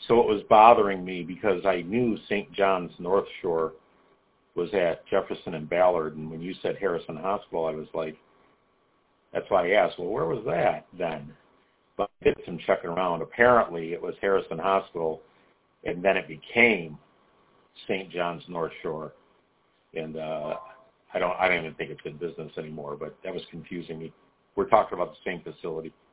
So it was bothering me because I knew St. John's North Shore was at Jefferson and Ballard, and when you said Harrison Hospital, I was like, that's why I asked, well, where was that then? But I did some checking around. Apparently it was Harrison Hospital, and then it became St. John's North Shore. And I don't even think it's in business anymore, but that was confusing me. We're talking about the same facility.